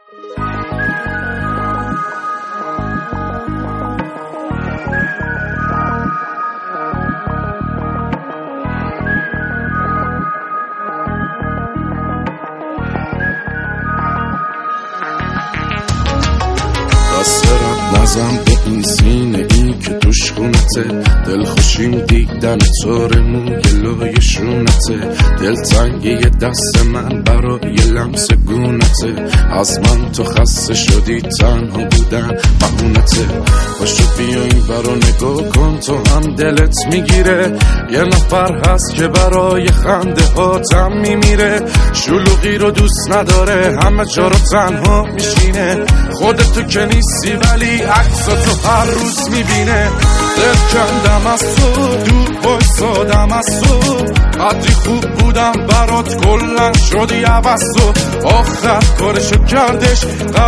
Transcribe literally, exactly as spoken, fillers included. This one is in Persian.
دسترم نزم به این سینه این که توش خونته، دل خوشیم دیدن طور موی لای شونته، دل تنگی دست من برای لمس گونته، از من تو خسته شدی تنها بودن بهونته، باشو بیا این برا نگاه کن تو هم دلت میگیره، یه نفر هست که برای خنده هاتم میمیره، شلوغی رو دوست نداره همه جا رو تنها میشینه، خودتو که نیستی ولی عکساتو هر روز میبینه، دل کندم از تو دور بایستادم از تو، قدری خوب بودم برات کلن شدی عوض تو، آخر کارشو کردش.